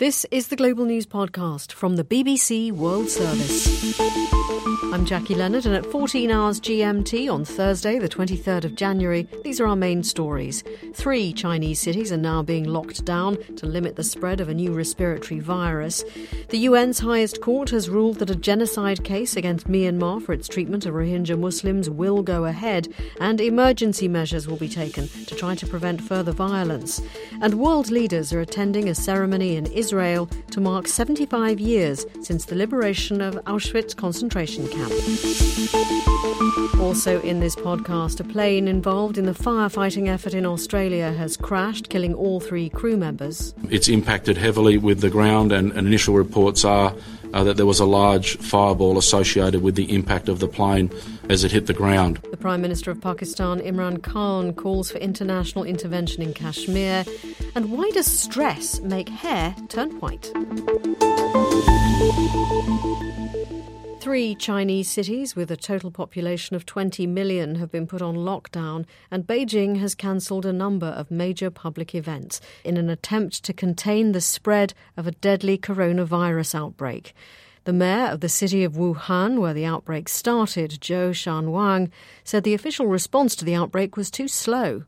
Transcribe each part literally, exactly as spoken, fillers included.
This is the Global News Podcast from the B B C World Service. I'm Jackie Leonard, and at fourteen hours G M T on Thursday, the twenty-third of January, these are our main stories. Three Chinese cities are now being locked down to limit the spread of a new respiratory virus. The U N's highest court has ruled that a genocide case against Myanmar for its treatment of Rohingya Muslims will go ahead, and emergency measures will be taken to try to prevent further violence. And world leaders are attending a ceremony in Israel to mark seventy-five years since the liberation of Auschwitz concentration camp. Also in this podcast, a plane involved in the firefighting effort in Australia has crashed, killing all three crew members. It's impacted heavily with the ground, and, and initial reports are uh, that there was a large fireball associated with the impact of the plane as it hit the ground. The Prime Minister of Pakistan, Imran Khan, calls for international intervention in Kashmir. And why does stress make hair turn white? Three Chinese cities with a total population of twenty million have been put on lockdown, and Beijing has cancelled a number of major public events in an attempt to contain the spread of a deadly coronavirus outbreak. The mayor of the city of Wuhan, where the outbreak started, Zhou Shanwang, said the official response to the outbreak was too slow.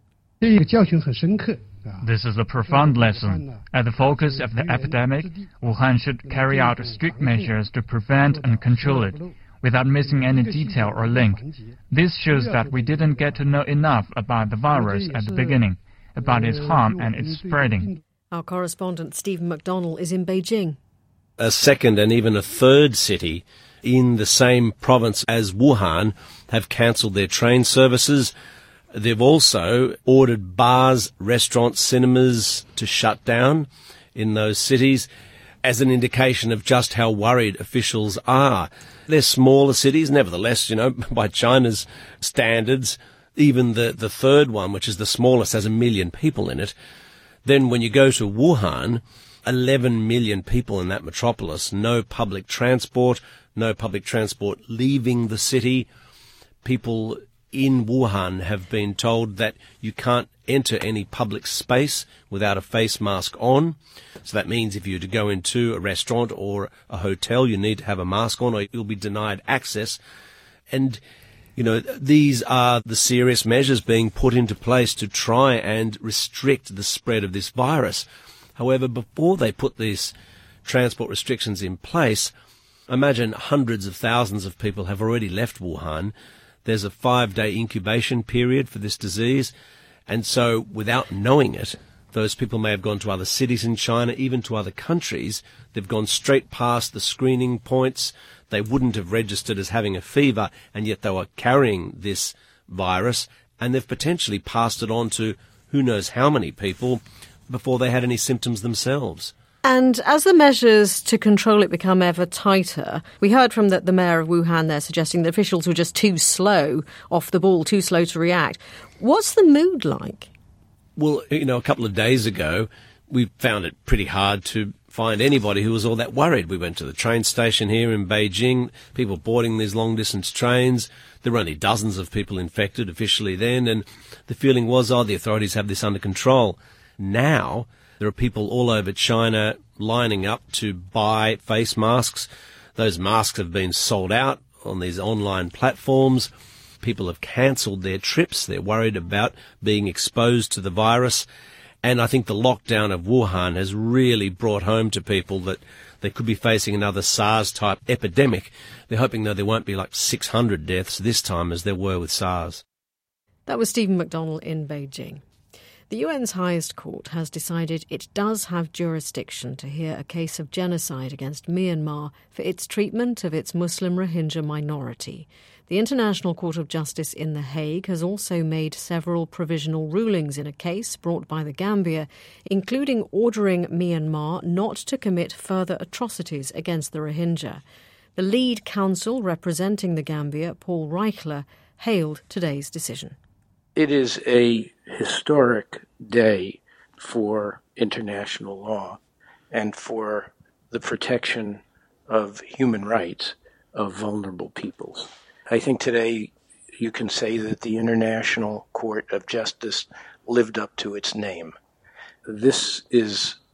This is a profound lesson. At the focus of the epidemic, Wuhan should carry out strict measures to prevent and control it, without missing any detail or link. This shows that we didn't get to know enough about the virus at the beginning, about its harm and its spreading. Our correspondent Stephen McDonnell is in Beijing. A second and even a third city in the same province as Wuhan have cancelled their train services. They've also ordered bars, restaurants, cinemas to shut down in those cities as an indication of just how worried officials are. They're smaller cities, nevertheless, you know, by China's standards, even the, the third one, which is the smallest, has a million people in it. Then when you go to Wuhan, eleven million people in that metropolis, no public transport, no public transport leaving the city. People in Wuhan have been told that you can't enter any public space without a face mask on. So that means if you're to go into a restaurant or a hotel, you need to have a mask on or you'll be denied access. And, you know, these are the serious measures being put into place to try and restrict the spread of this virus. However, before they put these transport restrictions in place, imagine hundreds of thousands of people have already left Wuhan. There's a five-day incubation period for this disease, and so without knowing it, those people may have gone to other cities in China, even to other countries. They've gone straight past the screening points. They wouldn't have registered as having a fever, and yet they were carrying this virus, and they've potentially passed it on to who knows how many people before they had any symptoms themselves. And as the measures to control it become ever tighter, we heard from the, the mayor of Wuhan there suggesting that officials were just too slow off the ball, too slow to react. What's the mood like? Well, you know, a couple of days ago, we found it pretty hard to find anybody who was all that worried. We went to the train station here in Beijing, people boarding these long-distance trains. There were only dozens of people infected officially then, and the feeling was, oh, the authorities have this under control. Now there are people all over China lining up to buy face masks. Those masks have been sold out on these online platforms. People have cancelled their trips. They're worried about being exposed to the virus. And I think the lockdown of Wuhan has really brought home to people that they could be facing another SARS-type epidemic. They're hoping, though, there won't be like six hundred deaths this time as there were with SARS. That was Stephen McDonnell in Beijing. The U N's highest court has decided it does have jurisdiction to hear a case of genocide against Myanmar for its treatment of its Muslim Rohingya minority. The International Court of Justice in The Hague has also made several provisional rulings in a case brought by the Gambia, including ordering Myanmar not to commit further atrocities against the Rohingya. The lead counsel representing the Gambia, Paul Reichler, hailed today's decision. It is a historic day for international law and for the protection of human rights of vulnerable peoples. I think today you can say that the International Court of Justice lived up to its name. This is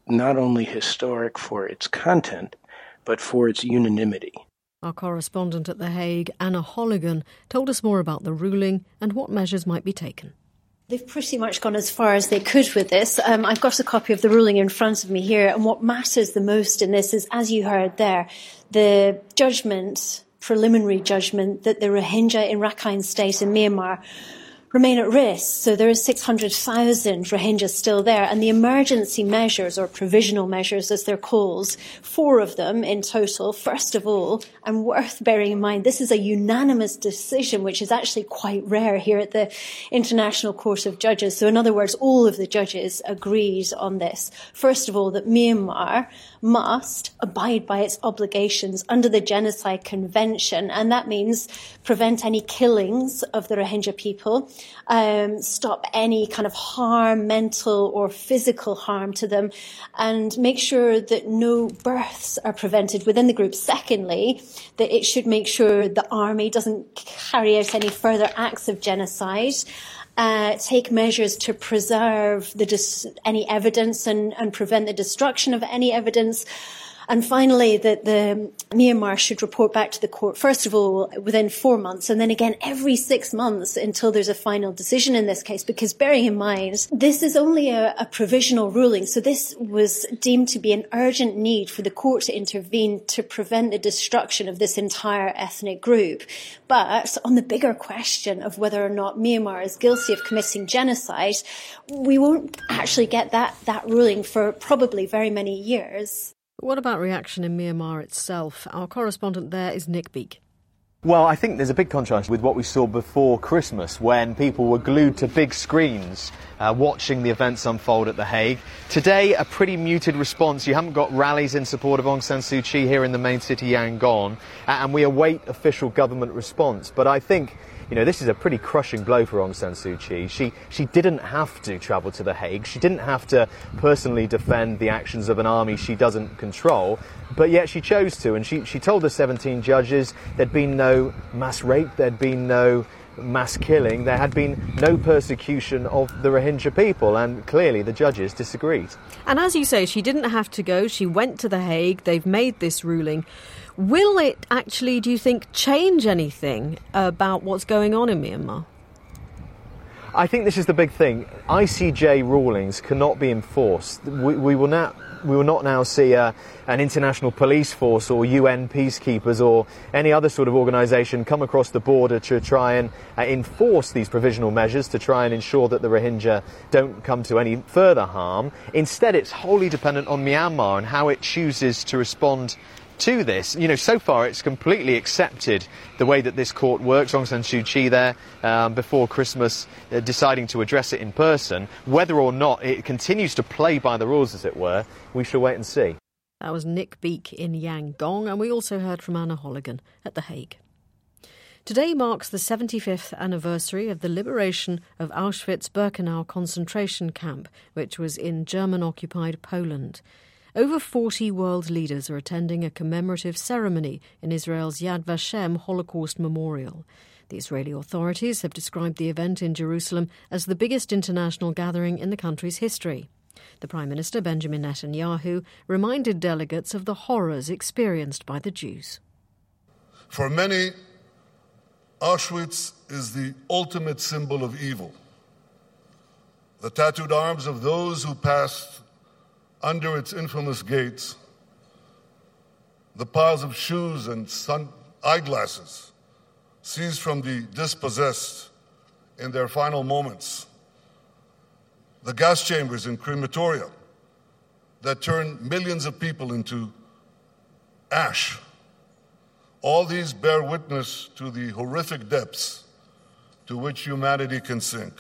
not only historic for its content, but for its unanimity. Our correspondent at The Hague, Anna Holligan, told us more about the ruling and what measures might be taken. They've pretty much gone as far as they could with this. Um, I've got a copy of the ruling in front of me here, and what matters the most in this is, as you heard there, the judgment, preliminary judgment, that the Rohingya in Rakhine State in Myanmar remain at risk. So there are six hundred thousand Rohingyas still there, and the emergency measures, or provisional measures as they're called, four of them in total. First of all, and worth bearing in mind, this is a unanimous decision, which is actually quite rare here at the International Court of Judges. So in other words, all of the judges agreed on this. First of all, that Myanmar must abide by its obligations under the Genocide Convention, and that means prevent any killings of the Rohingya people, um, stop any kind of harm, mental or physical harm to them, and make sure that no births are prevented within the group. Secondly, that it should make sure the army doesn't carry out any further acts of genocide. Uh, take measures to preserve the dis- any evidence and, and prevent the destruction of any evidence. And finally, that the Myanmar should report back to the court, first of all, within four months, and then again every six months until there's a final decision in this case. Because bearing in mind, this is only a, a provisional ruling, so this was deemed to be an urgent need for the court to intervene to prevent the destruction of this entire ethnic group. But on the bigger question of whether or not Myanmar is guilty of committing genocide, we won't actually get that, that ruling for probably very many years. What about reaction in Myanmar itself? Our correspondent there is Nick Beake. Well, I think there's a big contrast with what we saw before Christmas, when people were glued to big screens uh, watching the events unfold at The Hague. Today, a pretty muted response. You haven't got rallies in support of Aung San Suu Kyi here in the main city, Yangon, and we await official government response. But I think, you know, this is a pretty crushing blow for Aung San Suu Kyi. She, she didn't have to travel to The Hague. She didn't have to personally defend the actions of an army she doesn't control, but yet she chose to. And she, she told the seventeen judges there'd been no mass rape, there'd been no mass killing, there had been no persecution of the Rohingya people, and clearly the judges disagreed. And as you say, she didn't have to go. She went to The Hague. They've made this ruling. Will it actually, do you think, change anything about what's going on in Myanmar? I think this is the big thing. I C J rulings cannot be enforced. We, we will not. We will not now see uh, an international police force or U N peacekeepers or any other sort of organisation come across the border to try and uh, enforce these provisional measures to try and ensure that the Rohingya don't come to any further harm. Instead, it's wholly dependent on Myanmar and how it chooses to respond to this. You know, so far it's completely accepted the way that this court works. Aung San Suu Kyi there um, before Christmas uh, deciding to address it in person. Whether or not it continues to play by the rules, as it were, we shall wait and see. That was Nick Beake in Yangon, and we also heard from Anna Holligan at The Hague. Today marks the seventy-fifth anniversary of the liberation of Auschwitz-Birkenau concentration camp, which was in German-occupied Poland. Over forty world leaders are attending a commemorative ceremony in Israel's Yad Vashem Holocaust Memorial. The Israeli authorities have described the event in Jerusalem as the biggest international gathering in the country's history. The Prime Minister, Benjamin Netanyahu, reminded delegates of the horrors experienced by the Jews. For many, Auschwitz is the ultimate symbol of evil. The tattooed arms of those who passed under its infamous gates, the piles of shoes and sun eyeglasses seized from the dispossessed in their final moments, the gas chambers and crematoria that turned millions of people into ash. All these bear witness to the horrific depths to which humanity can sink.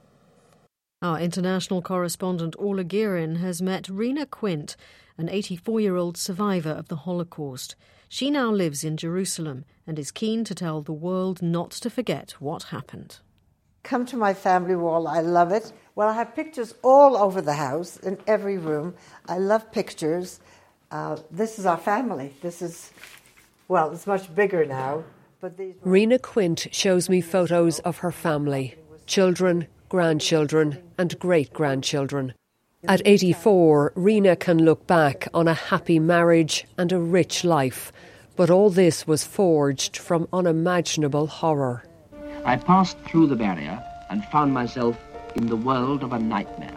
Our international correspondent Orla Guerin has met Rena Quint, an eighty-four-year-old survivor of the Holocaust. She now lives in Jerusalem and is keen to tell the world not to forget what happened. Come to my family wall. I love it. Well, I have pictures all over the house, in every room. I love pictures. Uh, this is our family. This is, well, it's much bigger now. But these were... Rena Quint shows me photos of her family, children, grandchildren and great-grandchildren. At eighty-four, Rina can look back on a happy marriage and a rich life. But all this was forged from unimaginable horror. I passed through the barrier and found myself in the world of a nightmare.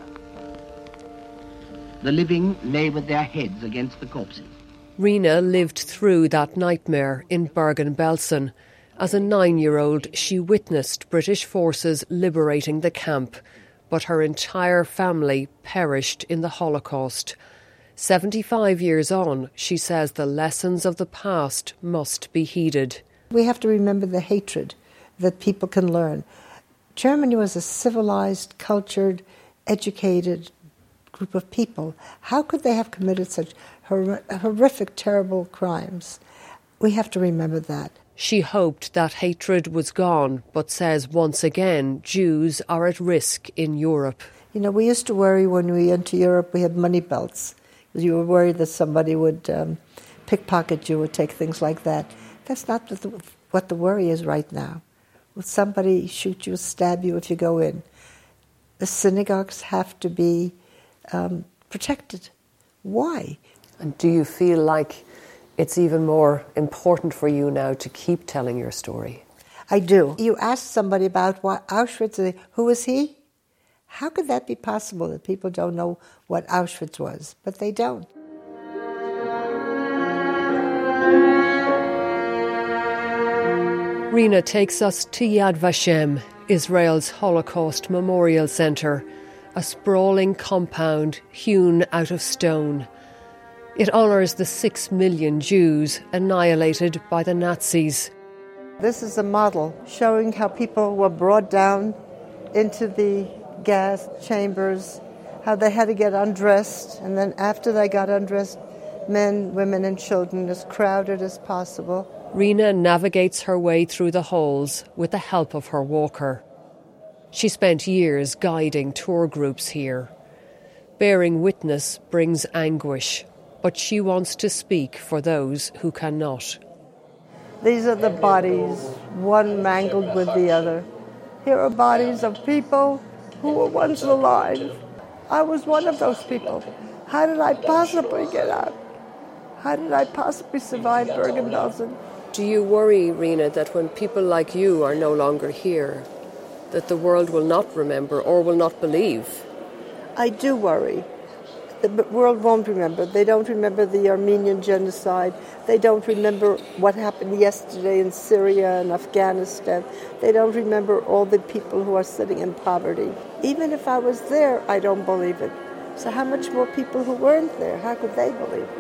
The living lay with their heads against the corpses. Rina lived through that nightmare in Bergen-Belsen. As a nine-year-old, she witnessed British forces liberating the camp, but her entire family perished in the Holocaust. seventy-five years on, she says the lessons of the past must be heeded. We have to remember the hatred that people can learn. Germany was a civilized, cultured, educated group of people. How could they have committed such hor- horrific, terrible crimes? We have to remember that. She hoped that hatred was gone, but says once again Jews are at risk in Europe. You know, we used to worry when we went to Europe, we had money belts. You were worried that somebody would um, pickpocket you or take things like that. That's not what the, what the worry is right now. Will somebody shoot you, stab you if you go in? The synagogues have to be um, protected. Why? And do you feel like it's even more important for you now to keep telling your story? I do. You ask somebody about what Auschwitz, who was he? How could that be possible that people don't know what Auschwitz was? But they don't. Rina takes us to Yad Vashem, Israel's Holocaust Memorial Centre, a sprawling compound hewn out of stone. It honours the six million Jews annihilated by the Nazis. This is a model showing how people were brought down into the gas chambers, how they had to get undressed, and then after they got undressed, men, women, and children as crowded as possible. Rina navigates her way through the halls with the help of her walker. She spent years guiding tour groups here. Bearing witness brings anguish, but she wants to speak for those who cannot. These are the bodies, one mangled with the other. Here are bodies of people who were once alive. I was one of those people. How did I possibly get out? How did I possibly survive Bergen-Belsen? Do you worry, Rina, that when people like you are no longer here, that the world will not remember or will not believe? I do worry. The world won't remember. They don't remember the Armenian genocide. They don't remember what happened yesterday in Syria and Afghanistan. They don't remember all the people who are sitting in poverty. Even if I was there, I don't believe it. So how much more people who weren't there, how could they believe it?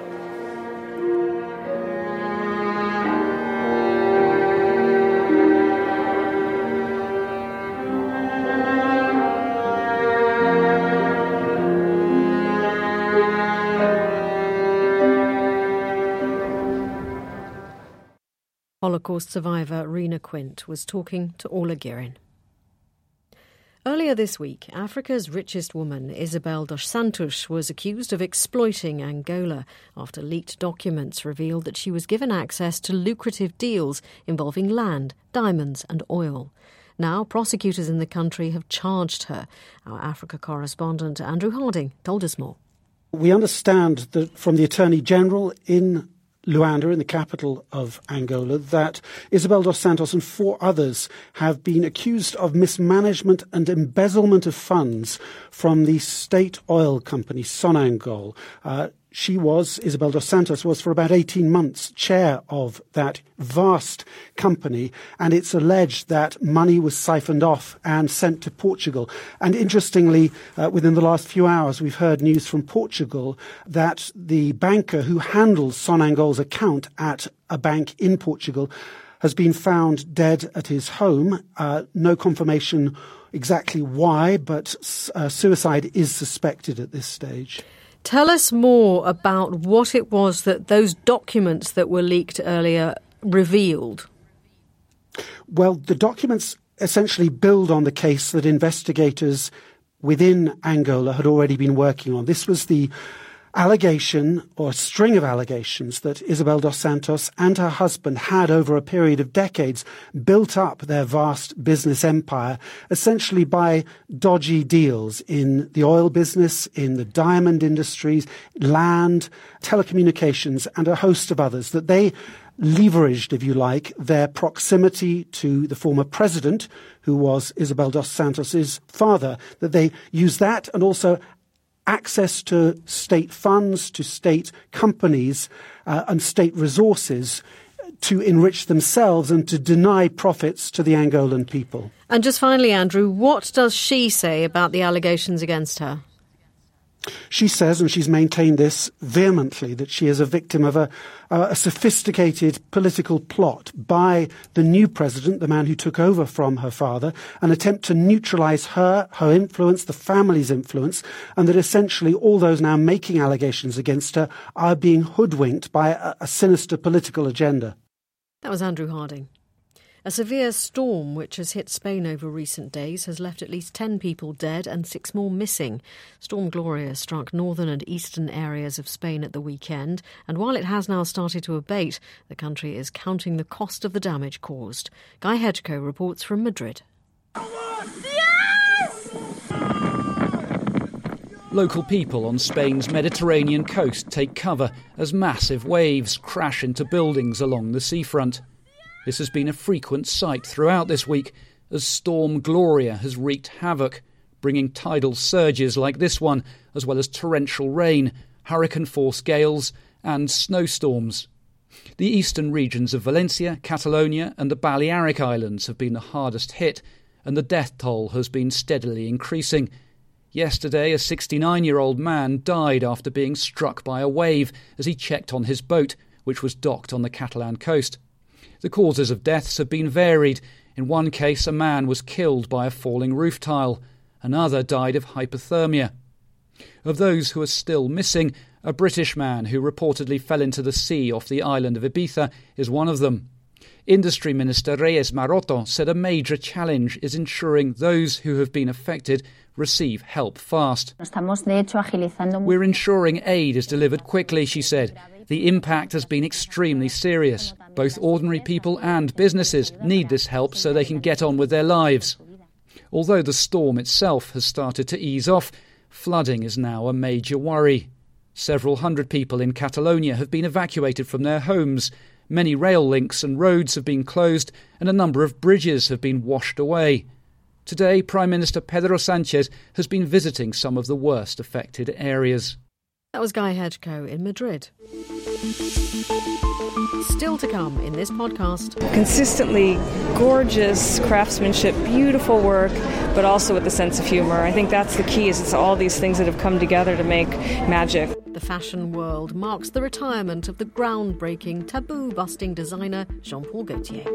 Holocaust survivor Rina Quint was talking to Orla Guerin. Earlier this week, Africa's richest woman, Isabel dos Santos, was accused of exploiting Angola after leaked documents revealed that she was given access to lucrative deals involving land, diamonds and oil. Now, prosecutors in the country have charged her. Our Africa correspondent Andrew Harding told us more. We understand that from the Attorney General in Luanda, in the capital of Angola, that Isabel dos Santos and four others have been accused of mismanagement and embezzlement of funds from the state oil company Sonangol. Uh, she was, Isabel dos Santos, was for about eighteen months chair of that vast company, and it's alleged that money was siphoned off and sent to Portugal. And interestingly, uh, within the last few hours, we've heard news from Portugal that the banker who handles Sonangol's account at a bank in Portugal has been found dead at his home. Uh, no confirmation exactly why, but uh, suicide is suspected at this stage. Tell us more about what it was that those documents that were leaked earlier revealed. Well, the documents essentially build on the case that investigators within Angola had already been working on. This was the allegation, or a string of allegations, that Isabel dos Santos and her husband had, over a period of decades, built up their vast business empire, essentially by dodgy deals in the oil business, in the diamond industries, land, telecommunications, and a host of others, that they leveraged, if you like, their proximity to the former president, who was Isabel dos Santos's father, that they used that and also access to state funds, to state companies uh, and state resources to enrich themselves and to deny profits to the Angolan people. And just finally, Andrew, what does she say about the allegations against her? She says, and she's maintained this vehemently, that she is a victim of a, a sophisticated political plot by the new president, the man who took over from her father, an attempt to neutralise her, her influence, the family's influence, and that essentially all those now making allegations against her are being hoodwinked by a, a sinister political agenda. That was Andrew Harding. A severe storm which has hit Spain over recent days has left at least ten people dead and six more missing. Storm Gloria struck northern and eastern areas of Spain at the weekend, and while it has now started to abate, the country is counting the cost of the damage caused. Guy Hedgecoe reports from Madrid. Local people on Spain's Mediterranean coast take cover as massive waves crash into buildings along the seafront. This has been a frequent sight throughout this week as Storm Gloria has wreaked havoc, bringing tidal surges like this one, as well as torrential rain, hurricane-force gales and snowstorms. The eastern regions of Valencia, Catalonia and the Balearic Islands have been the hardest hit, and the death toll has been steadily increasing. Yesterday, a sixty-nine-year-old man died after being struck by a wave as he checked on his boat, which was docked on the Catalan coast. The causes of deaths have been varied. In one case, a man was killed by a falling roof tile. Another died of hypothermia. Of those who are still missing, a British man who reportedly fell into the sea off the island of Ibiza is one of them. Industry Minister Reyes Maroto said a major challenge is ensuring those who have been affected receive help fast. We're ensuring aid is delivered quickly, she said. The impact has been extremely serious. Both ordinary people and businesses need this help so they can get on with their lives. Although the storm itself has started to ease off, flooding is now a major worry. Several hundred people in Catalonia have been evacuated from their homes. Many rail links and roads have been closed and a number of bridges have been washed away. Today, Prime Minister Pedro Sánchez has been visiting some of the worst affected areas. That was Guy Hedgecoe in Madrid. Still to come in this podcast. Consistently gorgeous craftsmanship, beautiful work, but also with a sense of humour. I think that's the key, is it's all these things that have come together to make magic. The fashion world marks the retirement of the groundbreaking, taboo-busting designer Jean-Paul Gaultier.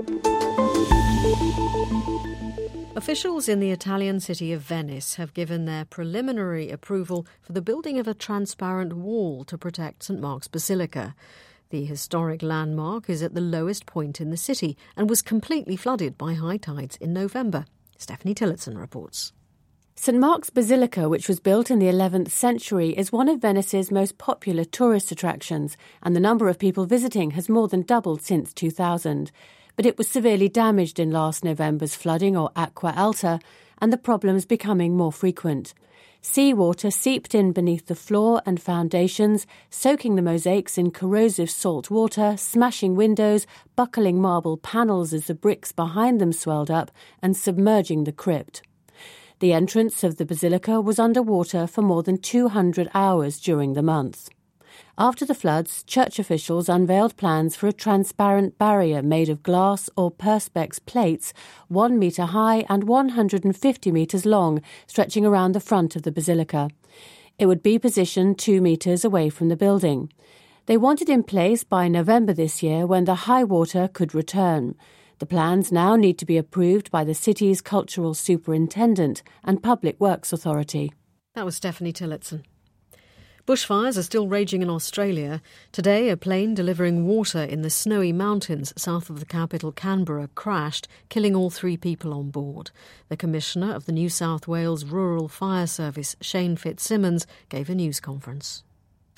Officials in the Italian city of Venice have given their preliminary approval for the building of a transparent wall to protect St Mark's Basilica. The historic landmark is at the lowest point in the city and was completely flooded by high tides in November. Stephanie Tillotson reports. St Mark's Basilica, which was built in the eleventh century, is one of Venice's most popular tourist attractions, and the number of people visiting has more than doubled since two thousand. But it was severely damaged in last November's flooding, or acqua alta, and the problems becoming more frequent. Seawater seeped in beneath the floor and foundations, soaking the mosaics in corrosive salt water, smashing windows, buckling marble panels as the bricks behind them swelled up, and submerging the crypt. The entrance of the basilica was underwater for more than two hundred hours during the month. After the floods, church officials unveiled plans for a transparent barrier made of glass or perspex plates, one metre high and one hundred fifty metres long, stretching around the front of the basilica. It would be positioned two metres away from the building. They want it in place by November this year, when the high water could return. The plans now need to be approved by the city's cultural superintendent and Public Works Authority. That was Stephanie Tillotson. Bushfires are still raging in Australia. Today, a plane delivering water in the snowy mountains south of the capital, Canberra, crashed, killing all three people on board. The Commissioner of the New South Wales Rural Fire Service, Shane Fitzsimmons, gave a news conference.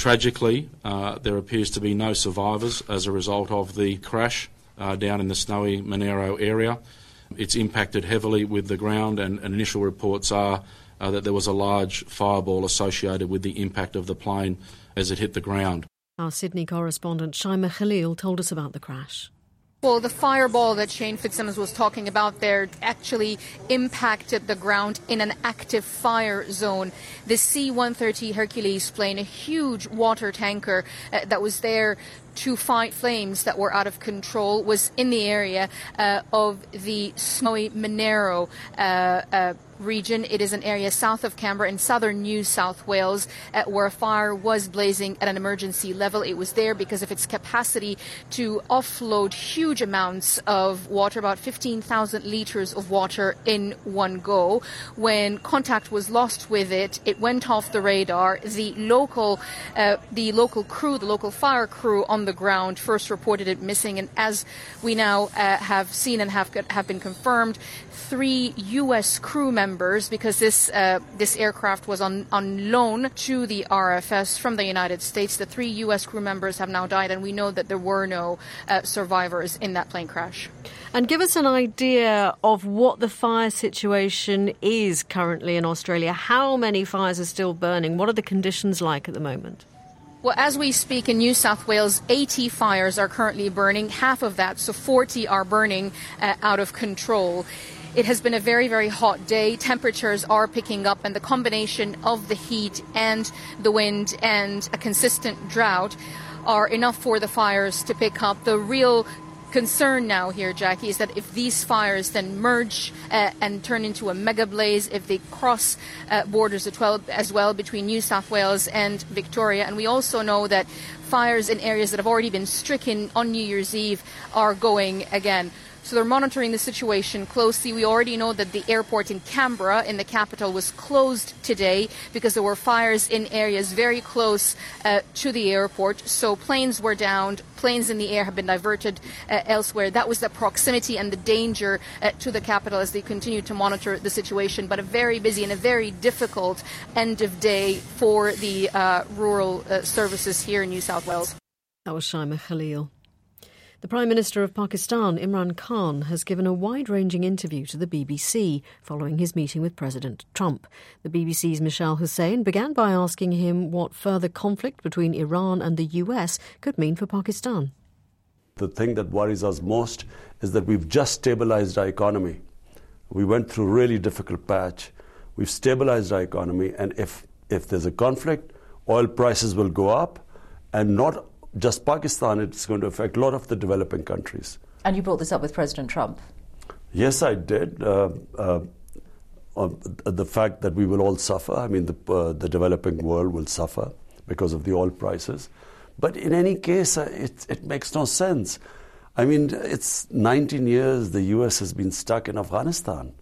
Tragically, uh, there appears to be no survivors as a result of the crash uh, down in the snowy Monero area. It's impacted heavily with the ground, and, and initial reports are uh, that there was a large fireball associated with the impact of the plane as it hit the ground. Our Sydney correspondent Shaima Khalil told us about the crash. Well, the fireball that Shane Fitzsimmons was talking about there actually impacted the ground in an active fire zone. The C one thirty Hercules plane, a huge water tanker uh, that was there to fight flames that were out of control, was in the area uh, of the snowy Monero uh, uh, region. It is an area south of Canberra in southern New South Wales uh, where a fire was blazing at an emergency level. It was there because of its capacity to offload huge amounts of water, about fifteen thousand litres of water in one go. When contact was lost with it, it went off the radar. The local, uh, the local crew, the local fire crew on the ground first reported it missing, and as we now uh, have seen and have have been confirmed, three U S crew members, because this uh, this aircraft was on, on loan to the R F S from the United States, the three U S crew members have now died, and we know that there were no uh, survivors in that plane crash. And give us an idea of what the fire situation is currently in Australia. How many fires are still burning? What are the conditions like at the moment? Well, as we speak in New South Wales, eighty fires are currently burning. Half of that, so forty, are burning uh, out of control. It has been a very, very hot day. Temperatures are picking up, and the combination of the heat and the wind and a consistent drought are enough for the fires to pick up. The real concern now here, Jackie, is that if these fires then merge uh, and turn into a mega blaze, if they cross uh, borders as well, as well between New South Wales and Victoria. And we also know that fires in areas that have already been stricken on New Year's Eve are going again. So they're monitoring the situation closely. We already know that the airport in Canberra, in the capital, was closed today because there were fires in areas very close uh, to the airport. So planes were downed, planes in the air have been diverted uh, elsewhere. That was the proximity and the danger uh, to the capital as they continue to monitor the situation. But a very busy and a very difficult end of day for the uh, rural uh, services here in New South Wales. That was Shaima Khalil. The Prime Minister of Pakistan, Imran Khan, has given a wide-ranging interview to the B B C following his meeting with President Trump. The B B C's Michelle Hussain began by asking him what further conflict between Iran and the U S could mean for Pakistan. The thing that worries us most is that we've just stabilized our economy. We went through a really difficult patch. We've stabilized our economy, and if, if there's a conflict, oil prices will go up, and not just Pakistan, it's going to affect a lot of the developing countries. And you brought this up with President Trump? Yes, I did. Uh, uh, uh, the fact that we will all suffer, I mean, the, uh, the developing world will suffer because of the oil prices. But in any case, uh, it, it makes no sense. I mean, it's nineteen years the U S has been stuck in Afghanistan.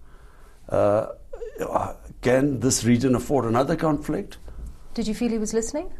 Uh, can this region afford another conflict? Did you feel he was listening?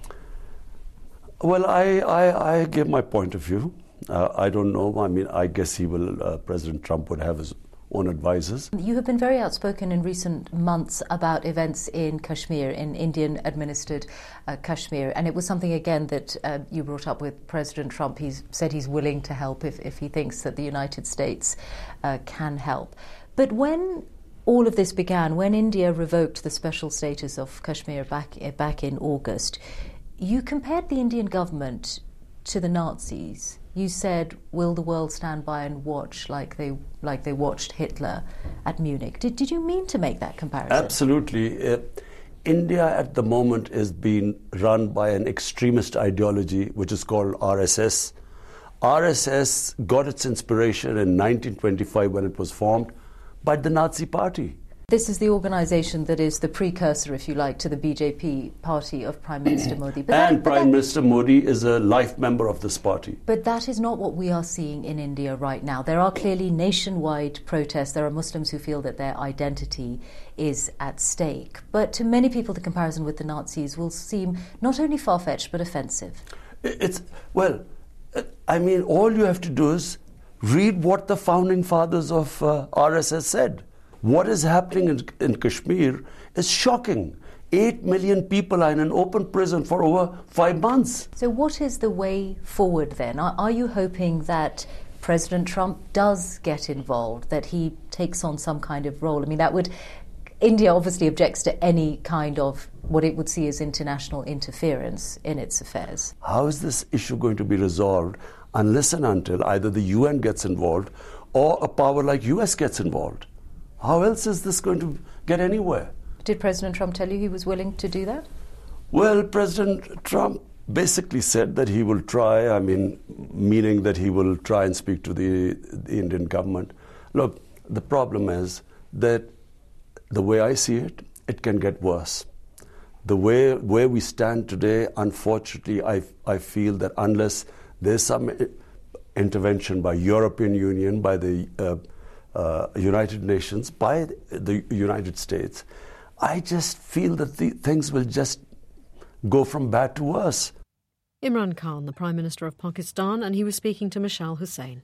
Well, I, I, I gave my point of view. Uh, I don't know. I mean, I guess he will, uh, President Trump would have his own advisors. You have been very outspoken in recent months about events in Kashmir, in Indian-administered uh, Kashmir, and it was something, again, that uh, you brought up with President Trump. He's said he's willing to help if, if he thinks that the United States uh, can help. But when all of this began, when India revoked the special status of Kashmir back, back in August, you compared the Indian government to the Nazis. You said, will the world stand by and watch like they like they watched Hitler at Munich? Did, did you mean to make that comparison? Absolutely. Uh, India at the moment is being run by an extremist ideology which is called R S S. R S S got its inspiration in nineteen twenty-five when it was formed by the Nazi Party. This is the organisation that is the precursor, if you like, to the B J P party of Prime Minister Modi. But and that, but Prime that, Minister Modi is a life member of this party. But that is not what we are seeing in India right now. There are clearly nationwide protests. There are Muslims who feel that their identity is at stake. But to many people, the comparison with the Nazis will seem not only far-fetched, but offensive. It's, well, I mean, all you have to do is read what the founding fathers of uh, R S S said. What is happening in, in Kashmir is shocking. Eight million people are in an open prison for over five months. So what is the way forward then? Are, are you hoping that President Trump does get involved, that he takes on some kind of role? I mean, that would... India obviously objects to any kind of what it would see as international interference in its affairs. How is this issue going to be resolved unless and until either the U N gets involved or a power like U S gets involved? How else is this going to get anywhere? Did President Trump tell you he was willing to do that? Well, President Trump basically said that he will try, I mean, meaning that he will try and speak to the, the Indian government. Look, the problem is that the way I see it, it can get worse. The way where we stand today, unfortunately, I, I feel that unless there's some intervention by European Union, by the uh, uh, United Nations, by the United States, I just feel that the things will just go from bad to worse. Imran Khan, the Prime Minister of Pakistan, and he was speaking to Michelle Hussein.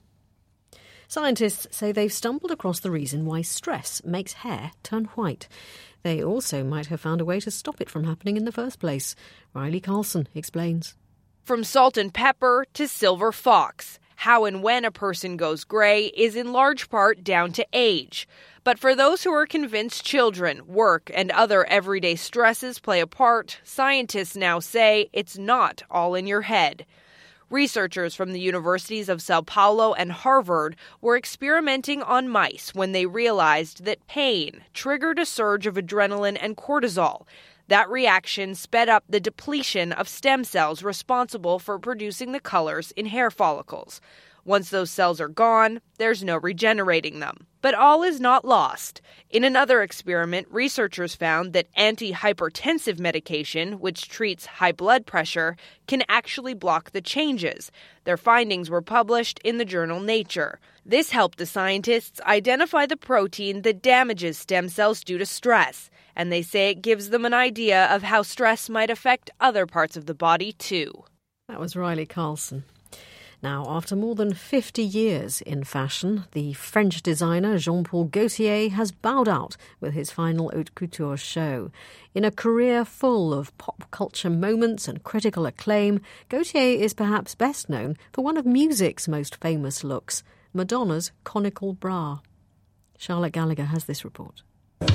Scientists say they've stumbled across the reason why stress makes hair turn white. They also might have found a way to stop it from happening in the first place. Riley Carlson explains. From salt and pepper to silver fox, how and when a person goes grey is in large part down to age. But for those who are convinced children, work, and other everyday stresses play a part, scientists now say it's not all in your head. Researchers from the universities of Sao Paulo and Harvard were experimenting on mice when they realized that pain triggered a surge of adrenaline and cortisol. That reaction sped up the depletion of stem cells responsible for producing the colors in hair follicles. Once those cells are gone, there's no regenerating them. But all is not lost. In another experiment, researchers found that antihypertensive medication, which treats high blood pressure, can actually block the changes. Their findings were published in the journal Nature. This helped the scientists identify the protein that damages stem cells due to stress. And they say it gives them an idea of how stress might affect other parts of the body, too. That was Riley Carlson. Now, after more than fifty years in fashion, the French designer Jean-Paul Gaultier has bowed out with his final haute couture show. In a career full of pop culture moments and critical acclaim, Gaultier is perhaps best known for one of music's most famous looks, Madonna's conical bra. Charlotte Gallagher has this report.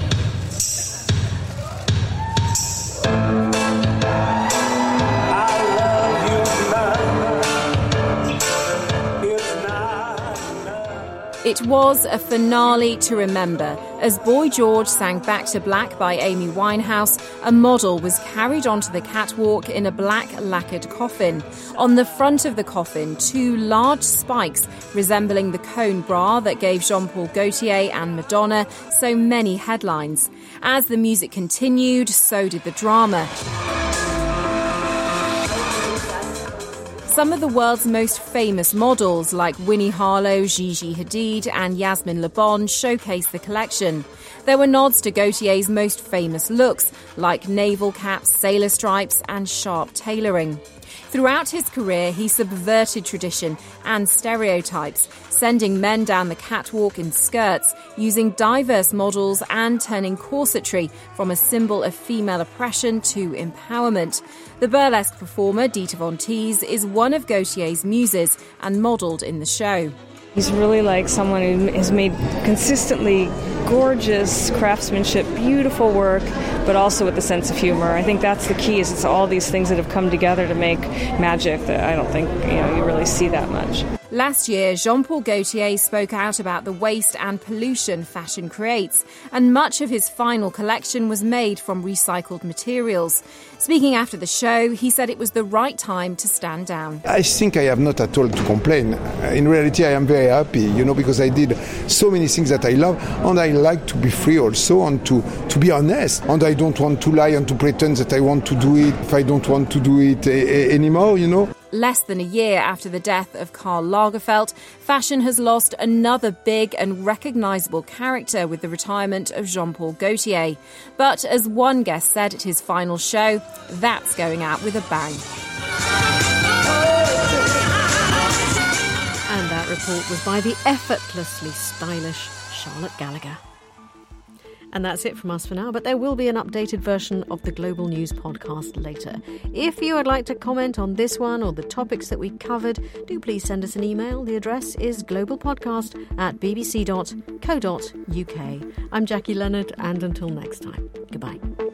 It was a finale to remember. As Boy George sang Back to Black by Amy Winehouse, a model was carried onto the catwalk in a black lacquered coffin. On the front of the coffin, two large spikes resembling the cone bra that gave Jean-Paul Gaultier and Madonna so many headlines. As the music continued, so did the drama. Some of the world's most famous models, like Winnie Harlow, Gigi Hadid and Yasmin Le Bon, showcased the collection. There were nods to Gaultier's most famous looks, like navel caps, sailor stripes and sharp tailoring. Throughout his career, he subverted tradition and stereotypes, sending men down the catwalk in skirts, using diverse models and turning corsetry from a symbol of female oppression to empowerment. The burlesque performer Dita Von Teese is one of Gaultier's muses and modelled in the show. He's really like someone who has made consistently gorgeous craftsmanship, beautiful work, but also with a sense of humor. I think that's the key, is it's all these things that have come together to make magic that I don't think, you know, you really see that much. Last year, Jean-Paul Gaultier spoke out about the waste and pollution fashion creates, and much of his final collection was made from recycled materials. Speaking after the show, he said it was the right time to stand down. I think I have not at all to complain. In reality, I am very happy, you know, because I did so many things that I love, and I like to be free also, and to, to be honest. And I don't want to lie and to pretend that I want to do it if I don't want to do it a- a- anymore, you know. Less than a year after the death of Karl Lagerfeld, fashion has lost another big and recognisable character with the retirement of Jean-Paul Gaultier. But as one guest said at his final show, that's going out with a bang. And that report was by the effortlessly stylish Charlotte Gallagher. And that's it from us for now, but there will be an updated version of the Global News podcast later. If you would like to comment on this one or the topics that we covered, do please send us an email. The address is globalpodcast at bbc dot co dot uk. I'm Jackie Leonard, and until next time, goodbye.